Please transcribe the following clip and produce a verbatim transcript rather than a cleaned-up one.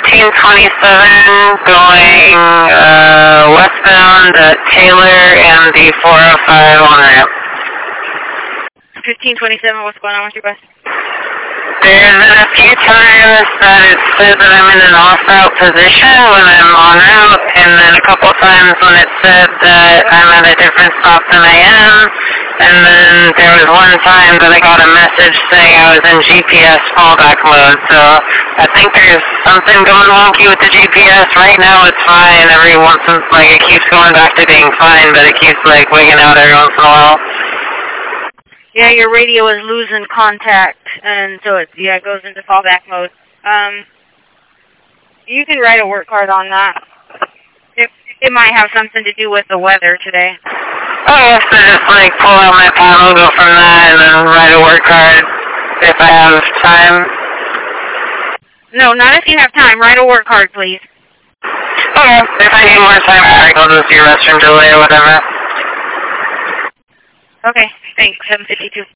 fifteen twenty-seven going uh, westbound at Taylor and the four oh five on-ramp. fifteen twenty-seven, what's going on with your bus? There's been a few times that it said that I'm in an off-route position when I'm en route, and then a couple times when it said that I'm at a different stop than I am, and then there was one time that I got a message saying I was in G P S fallback mode, so I think there's something going wonky with the G P S. Right now it's fine. Every once in, like, it keeps going back to being fine, but it keeps, like, wigging out every once in a while. Yeah, your radio is losing contact, and so it yeah it goes into fallback mode. Um, you can write a work card on that. It it might have something to do with the weather today. Oh, yes, so just like pull out my panel, go from that, and then write a work card if I have time. No, not if you have time. Write a work card, please. Okay, if I need more time, I can go to the restroom delay or whatever. Okay, thanks. seven fifty-two.